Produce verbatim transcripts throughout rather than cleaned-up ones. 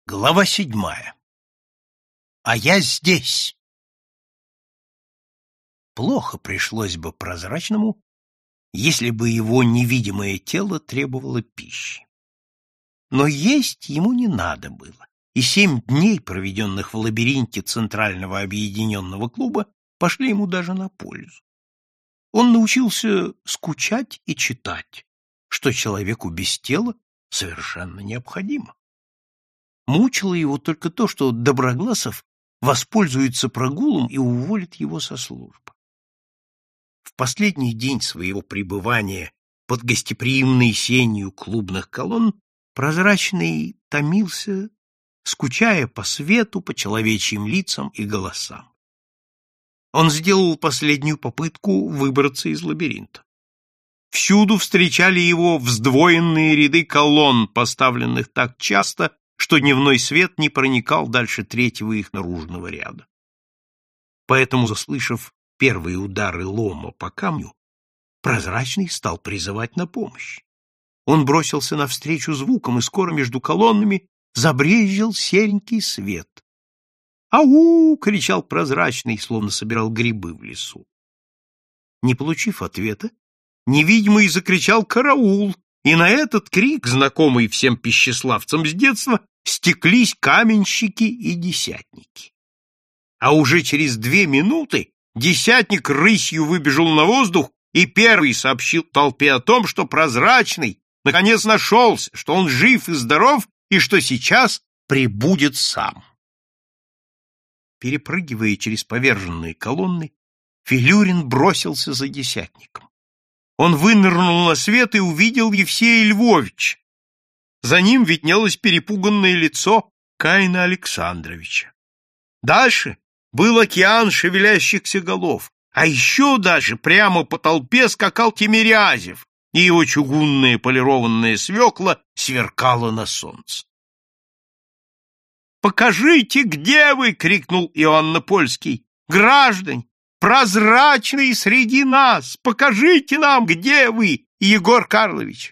Глава седьмая. А я здесь. Плохо пришлось бы Прозрачному, если бы его невидимое тело требовало пищи. Но есть ему не надо было, и семь дней, проведенных в лабиринте Центрального объединенного клуба, пошли ему даже на пользу. Он научился скучать и читать, что человеку без тела совершенно необходимо. Мучило его только то, что Доброгласов воспользуется прогулом и уволит его со службы. В последний день своего пребывания под гостеприимной сенью клубных колонн Прозрачный томился, скучая по свету, по человечьим лицам и голосам. Он сделал последнюю попытку выбраться из лабиринта. Всюду встречали его вздвоенные ряды колонн, поставленных так часто, что дневной свет не проникал дальше третьего их наружного ряда. Поэтому, заслышав первые удары лома по камню, Прозрачный стал призывать на помощь. Он бросился навстречу звукам, и скоро между колоннами забрезжил серенький свет. «Ау!» — кричал Прозрачный, словно собирал грибы в лесу. Не получив ответа, невидимый закричал «Караул!», и на этот крик, знакомый всем пищеславцам с детства, стеклись каменщики и десятники. А уже через две минуты десятник рысью выбежал на воздух и первый сообщил толпе о том, что Прозрачный наконец нашелся, что он жив и здоров и что сейчас прибудет сам. Перепрыгивая через поверженные колонны, Филюрин бросился за десятником. Он вынырнул на свет и увидел Евсея Львовича. За ним виднелось перепуганное лицо Каина Александровича. Дальше был океан шевелящихся голов, а еще дальше прямо по толпе скакал Тимирязев, и его чугунное полированное свекла сверкало на солнце. «Покажите, где вы!» — крикнул Иоанн Польский. «Граждане! Прозрачный среди нас! Покажите нам, где вы, Егор Карлович!»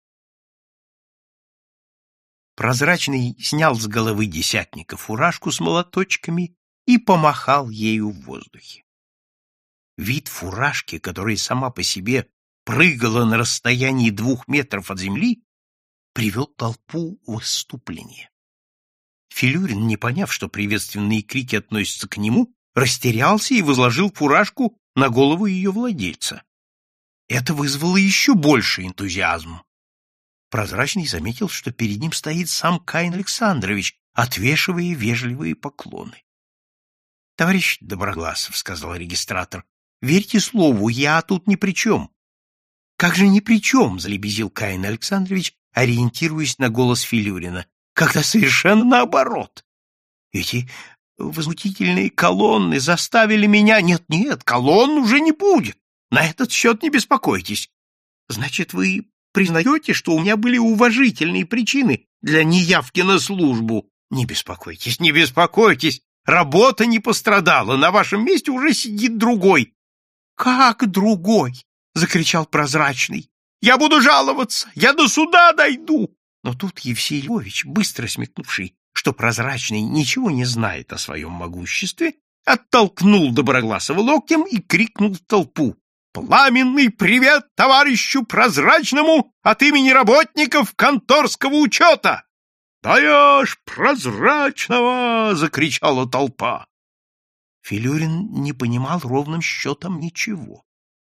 Прозрачный снял с головы десятника фуражку с молоточками и помахал ею в воздухе. Вид фуражки, которая сама по себе прыгала на расстоянии двух метров от земли, привел толпу в выступление. Филюрин, не поняв, что приветственные крики относятся к нему, растерялся и возложил фуражку на голову ее владельца. Это вызвало еще больше энтузиазм. Прозрачный заметил, что перед ним стоит сам Каин Александрович, отвешивая вежливые поклоны. — Товарищ Доброгласов, — сказал регистратор, — верьте слову, я тут ни при чем. — Как же ни при чем, — залебезил Каин Александрович, ориентируясь на голос Филюрина, — когда совершенно наоборот. Эти возмутительные колонны заставили меня... Нет-нет, колонн уже не будет. На этот счет не беспокойтесь. Значит, вы признаете, что у меня были уважительные причины для неявки на службу? Не беспокойтесь, не беспокойтесь. Работа не пострадала. На вашем месте уже сидит другой. Как другой? Закричал Прозрачный. Я буду жаловаться. Я до суда дойду. Но тут Евсей Львович, быстро смекнувший, что Прозрачный ничего не знает о своем могуществе, оттолкнул Доброгласова локтем и крикнул в толпу: «Пламенный привет товарищу Прозрачному от имени работников конторского учета!» «Даешь Прозрачного!» — закричала толпа. Филюрин не понимал ровным счетом ничего.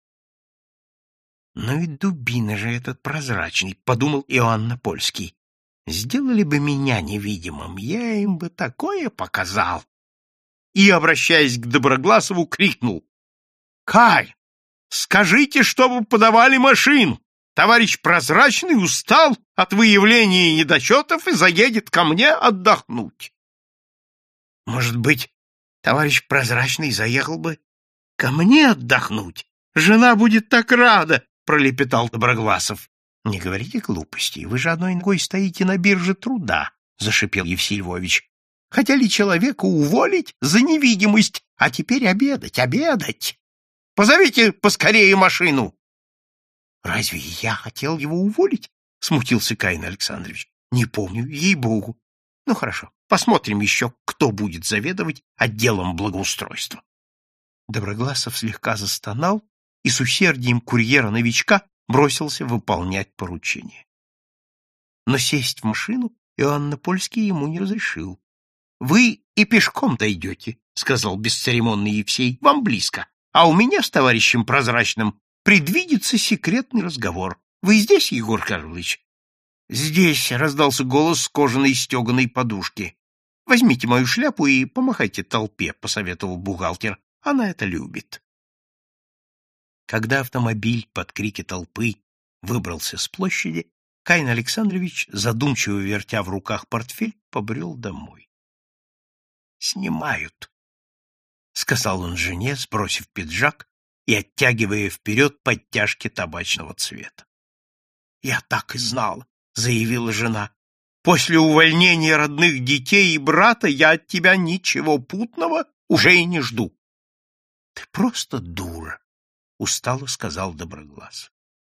«Ну и дубина же этот Прозрачный», — подумал Иоанн Польский. «Сделали бы меня невидимым, я им бы такое показал». И, обращаясь к Доброгласову, крикнул: «Кай, скажите, чтобы подавали машину. Товарищ Прозрачный устал от выявления недочетов и заедет ко мне отдохнуть». «Может быть, товарищ Прозрачный заехал бы ко мне отдохнуть? Жена будет так рада», — пролепетал Доброгласов. — Не говорите глупостей, вы же одной ногой стоите на бирже труда, — зашипел Евсей Львович. — Хотели человека уволить за невидимость, а теперь обедать, обедать. Позовите поскорее машину. — Разве я хотел его уволить? — смутился Каин Александрович. — Не помню, ей-богу. Ну, хорошо, посмотрим еще, кто будет заведовать отделом благоустройства. Доброгласов слегка застонал и с усердием курьера-новичка бросился выполнять поручение. Но сесть в машину Иоанн Напольский ему не разрешил. — Вы и пешком дойдете, — сказал бесцеремонный Евсей, — вам близко, а у меня с товарищем Прозрачным предвидится секретный разговор. Вы здесь, Егор Карлович? — Здесь, — раздался голос с кожаной стеганой подушки. — Возьмите мою шляпу и помахайте толпе, — посоветовал бухгалтер. Она это любит. Когда автомобиль под крики толпы выбрался с площади, Каин Александрович, задумчиво вертя в руках портфель, побрел домой. «Снимают», — сказал он жене, сбросив пиджак и оттягивая вперед подтяжки табачного цвета. «Я так и знала», — заявила жена. «После увольнения родных детей и брата я от тебя ничего путного уже и не жду». «Ты просто дура», — устало сказал Доброглас.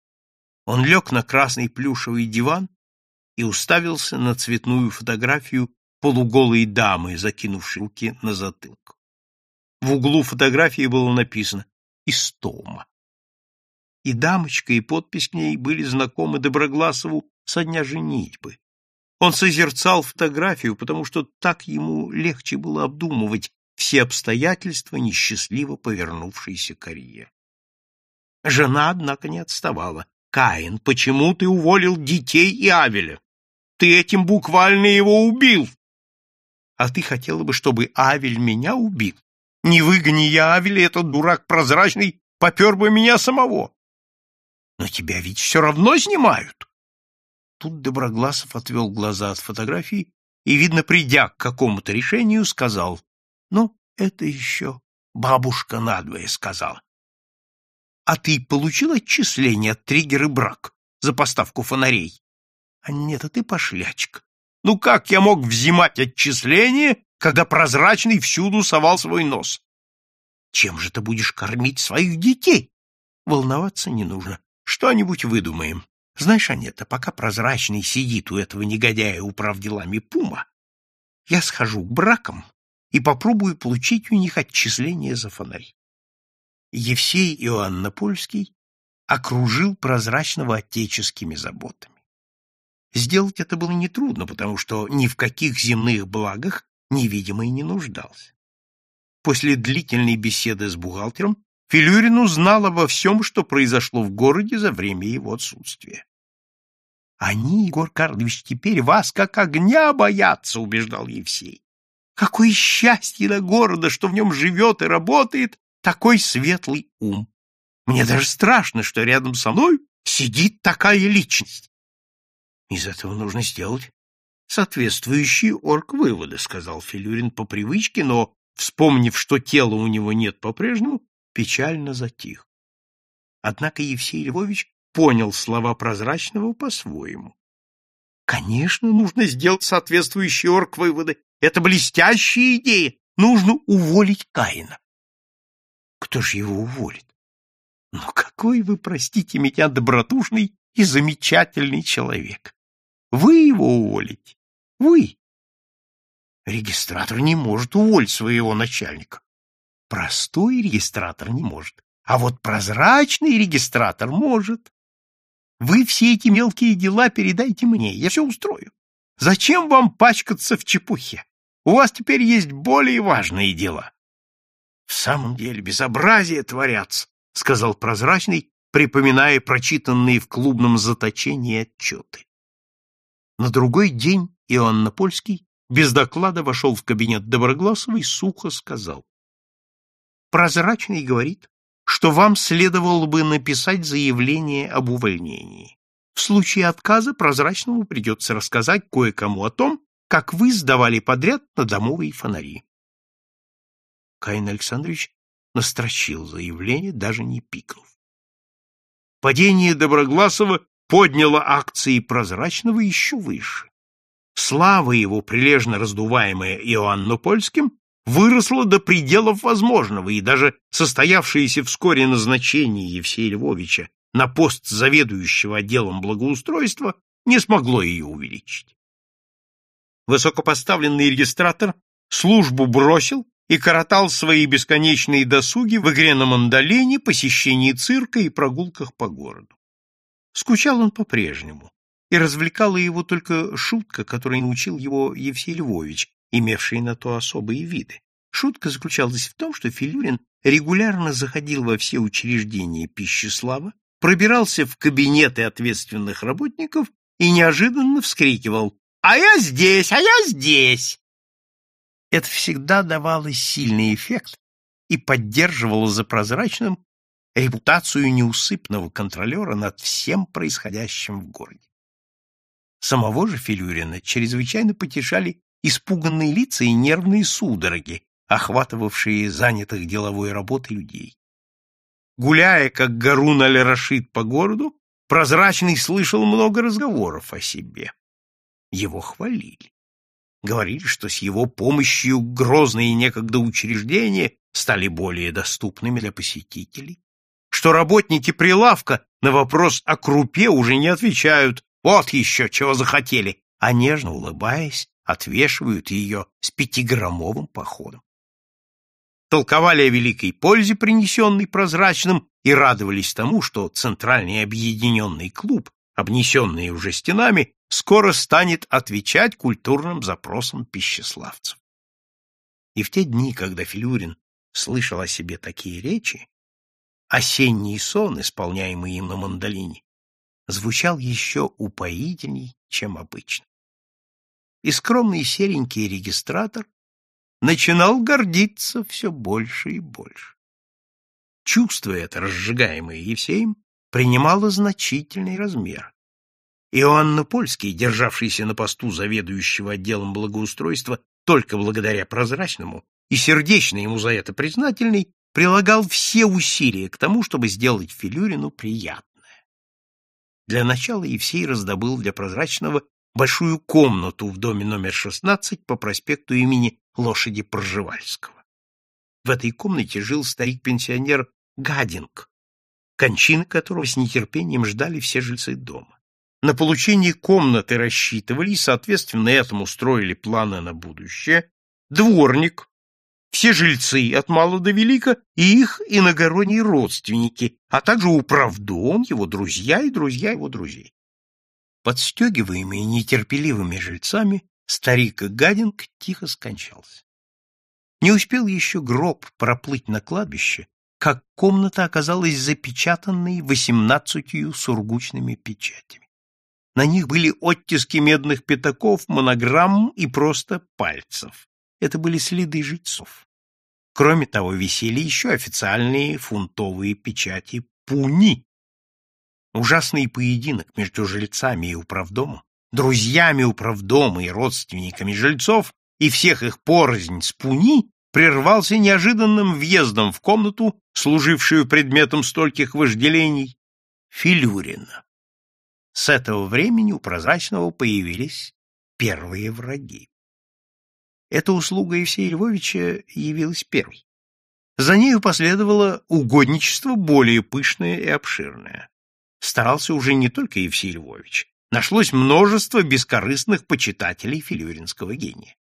Он лег на красный плюшевый диван и уставился на цветную фотографию полуголой дамы, закинувшей руки на затылок. В углу фотографии было написано «Истома». И дамочка, и подпись к ней были знакомы Доброгласову со дня женитьбы. Он созерцал фотографию, потому что так ему легче было обдумывать все обстоятельства несчастливо повернувшейся карьеры. Жена, однако, не отставала. «Каин, почему ты уволил детей и Авеля? Ты этим буквально его убил!» «А ты хотела бы, чтобы Авель меня убил? Не выгони я Авеля, этот дурак Прозрачный попер бы меня самого!» «Но тебя ведь все равно снимают!» Тут Доброгласов отвел глаза от фотографии и, видно, придя к какому-то решению, сказал: «Ну, это еще бабушка надвое сказала». «А ты получил отчисление от Триггер и Брак за поставку фонарей?» «А нет, а ты пошлячка. Ну как я мог взимать отчисление, когда Прозрачный всюду совал свой нос? Чем же ты будешь кормить своих детей?» «Волноваться не нужно. Что-нибудь выдумаем. Знаешь, Анетта, пока Прозрачный сидит у этого негодяя управделами Пума, я схожу к Бракам и попробую получить у них отчисление за фонари». Евсей Иоанн Напольский окружил Прозрачного отеческими заботами. Сделать это было нетрудно, потому что ни в каких земных благах невидимый не нуждался. После длительной беседы с бухгалтером Филюрин узнал обо всем, что произошло в городе за время его отсутствия. «Они, Егор Карлович, теперь вас как огня боятся», — убеждал Евсей. «Какое счастье для города, что в нем живет и работает такой светлый ум! Мне даже страшно, что рядом со мной сидит такая личность». «Из этого нужно сделать соответствующие орг-выводы», — сказал Филюрин по привычке, но, вспомнив, что тела у него нет по-прежнему, печально затих. Однако Евсей Львович понял слова Прозрачного по-своему. «Конечно, нужно сделать соответствующие орг-выводы. Это блестящая идея. Нужно уволить Каина». «Кто же его уволит?» «Ну, какой вы, простите меня, добродушный и замечательный человек! Вы его уволите! Вы!» «Регистратор не может уволить своего начальника. Простой регистратор не может, а вот прозрачный регистратор может. Вы все эти мелкие дела передайте мне, я все устрою. Зачем вам пачкаться в чепухе? У вас теперь есть более важные дела». «В самом деле безобразие творятся», — сказал Прозрачный, припоминая прочитанные в клубном заточении отчеты. На другой день Иоанн Напольский без доклада вошел в кабинет Доброгласова и сухо сказал: «Прозрачный говорит, что вам следовало бы написать заявление об увольнении. В случае отказа Прозрачному придется рассказать кое-кому о том, как вы сдавали подряд на домовые фонари». Каин Александрович настрочил заявление, даже не пикнув. Падение Доброгласова подняло акции Прозрачного еще выше. Слава его, прилежно раздуваемая Иоанном Напольским, выросла до пределов возможного, и даже состоявшееся вскоре назначение Евсея Львовича на пост заведующего отделом благоустройства не смогло ее увеличить. Высокопоставленный регистратор службу бросил и коротал свои бесконечные досуги в игре на мандолине, посещении цирка и прогулках по городу. Скучал он по-прежнему, и развлекала его только шутка, которой научил его Евсей Львович, имевший на то особые виды. Шутка заключалась в том, что Филюрин регулярно заходил во все учреждения Пищеслава, пробирался в кабинеты ответственных работников и неожиданно вскрикивал: «А я здесь! А я здесь!» Это всегда давало сильный эффект и поддерживало за Прозрачным репутацию неусыпного контролера над всем происходящим в городе. Самого же Филюрина чрезвычайно потешали испуганные лица и нервные судороги, охватывавшие занятых деловой работой людей. Гуляя, как Гарун аль-Рашид, по городу, Прозрачный слышал много разговоров о себе. Его хвалили. Говорили, что с его помощью грозные некогда учреждения стали более доступными для посетителей, что работники прилавка на вопрос о крупе уже не отвечают «вот еще чего захотели», а нежно улыбаясь, отвешивают ее с пятиграммовым походом. Толковали о великой пользе, принесенной Прозрачным, и радовались тому, что Центральный объединенный клуб, обнесенный уже стенами, скоро станет отвечать культурным запросам пищеславцев. И в те дни, когда Филюрин слышал о себе такие речи, осенний сон, исполняемый им на мандолине, звучал еще упоительней, чем обычно. И скромный серенький регистратор начинал гордиться все больше и больше. Чувство это, разжигаемое Евсеем, принимало значительный размер. Иоанн Польский, державшийся на посту заведующего отделом благоустройства только благодаря Прозрачному и сердечно ему за это признательный, прилагал все усилия к тому, чтобы сделать Филюрину приятное. Для начала Евсей раздобыл для Прозрачного большую комнату в доме номер шестнадцать по проспекту имени Лошади Пржевальского. В этой комнате жил старик-пенсионер Гадинг, кончины которого с нетерпением ждали все жильцы дома. На получение комнаты рассчитывали и, соответственно, этому строили планы на будущее дворник, все жильцы от мала до велика и их иногородние родственники, а также управдом, его друзья и друзья его друзей. Подстегиваемый нетерпеливыми жильцами, старик Гадинг тихо скончался. Не успел еще гроб проплыть на кладбище, как комната оказалась запечатанной восемнадцатью сургучными печатями. На них были оттиски медных пятаков, монограмм и просто пальцев. Это были следы жильцов. Кроме того, висели еще официальные фунтовые печати пуни. Ужасный поединок между жильцами и управдомом, друзьями управдома и родственниками жильцов и всех их порознь с пуни прервался неожиданным въездом в комнату, служившую предметом стольких вожделений, Филюрина. С этого времени у Прозрачного появились первые враги. Эта услуга Евсея Львовича явилась первой. За нею последовало угодничество более пышное и обширное. Старался уже не только Евсей Львович. Нашлось множество бескорыстных почитателей филюринского гения.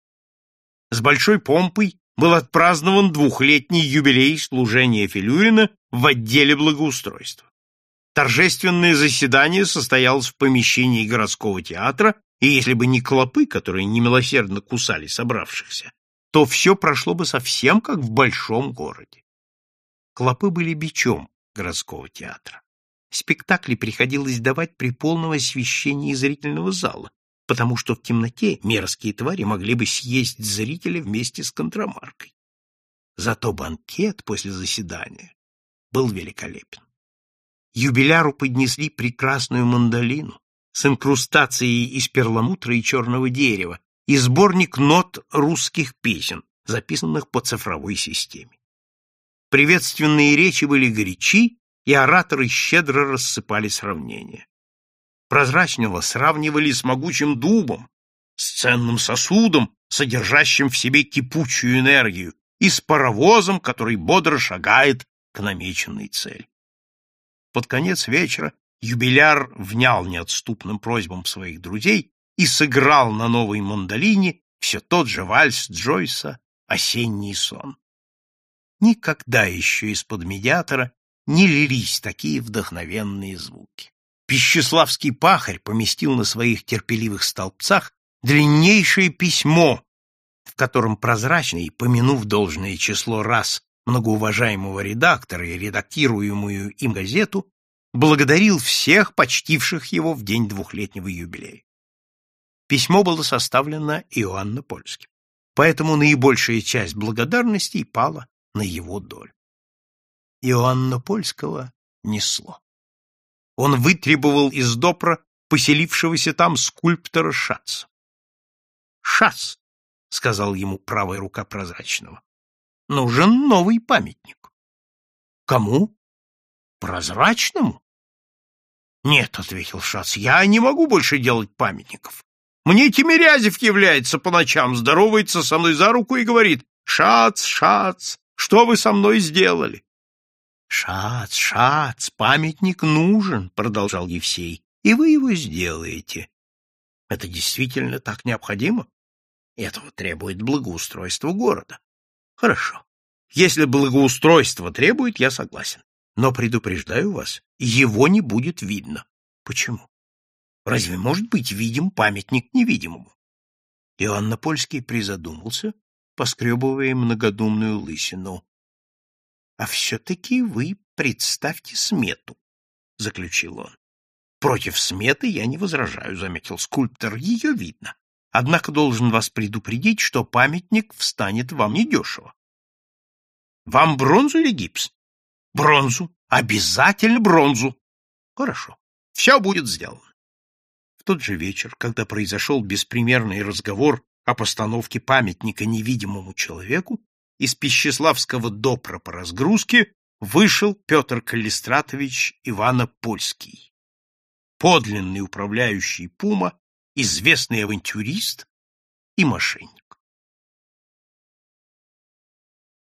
С большой помпой был отпразднован двухлетний юбилей служения Филюрина в отделе благоустройства. Торжественное заседание состоялось в помещении городского театра, и если бы не клопы, которые немилосердно кусали собравшихся, то все прошло бы совсем как в большом городе. Клопы были бичом городского театра. Спектакли приходилось давать при полном освещении зрительного зала, потому что в темноте мерзкие твари могли бы съесть зрителя вместе с контрамаркой. Зато банкет после заседания был великолепен. Юбиляру поднесли прекрасную мандолину с инкрустацией из перламутра и черного дерева и сборник нот русских песен, записанных по цифровой системе. Приветственные речи были горячи, и ораторы щедро рассыпали сравнения. Прозрачного сравнивали с могучим дубом, с ценным сосудом, содержащим в себе кипучую энергию, и с паровозом, который бодро шагает к намеченной цели. Под конец вечера юбиляр внял неотступным просьбам своих друзей и сыграл на новой мандолине все тот же вальс Джойса «Осенний сон». Никогда еще из-под медиатора не лились такие вдохновенные звуки. Пищеславский пахарь поместил на своих терпеливых столбцах длиннейшее письмо, в котором Прозрачный, помянув должное число раз многоуважаемого редактора и редактируемую им газету, благодарил всех, почтивших его в день двухлетнего юбилея. Письмо было составлено Иоанном Польским, поэтому наибольшая часть благодарностей пала на его долю. Иоанна Польского несло. Он вытребовал из Допра поселившегося там скульптора Шаца. «Шац», — сказал ему правая рука Прозрачного, — «нужен новый памятник». «Кому? Прозрачному?» «Нет», — ответил Шац, — «я не могу больше делать памятников. Мне Тимирязев является по ночам, здоровается со мной за руку и говорит: «Шац, Шац, что вы со мной сделали?» «Шац, Шац, памятник нужен», — продолжал Евсей, — «и вы его сделаете. Это действительно так необходимо? Этого требует благоустройство города. Хорошо. Если благоустройство требует, я согласен. Но предупреждаю вас, его не будет видно». «Почему? Разве может быть видим памятник невидимому?» Иоанн Польский призадумался, поскребывая многодумную лысину. «А все-таки вы представьте смету», — заключил он. «Против сметы я не возражаю», — заметил скульптор, — «ее видно. Однако должен вас предупредить, что памятник встанет вам недешево». «Вам бронзу или гипс?» «Бронзу. Обязательно бронзу». «Хорошо. Все будет сделано». В тот же вечер, когда произошел беспримерный разговор о постановке памятника невидимому человеку, из Пищеславского допра по разгрузке вышел Петр Каллистратович Ивано-Польский, подлинный управляющий Пума, известный авантюрист и мошенник.